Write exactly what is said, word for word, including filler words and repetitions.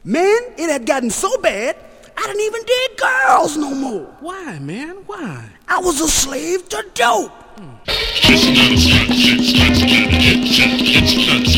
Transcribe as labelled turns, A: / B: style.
A: Man, it had gotten so bad, I didn't even dig girls no more.
B: Why, man? Why?
A: I was a slave to dope.
C: It's nuts, it's nuts, it's nuts, it's nuts.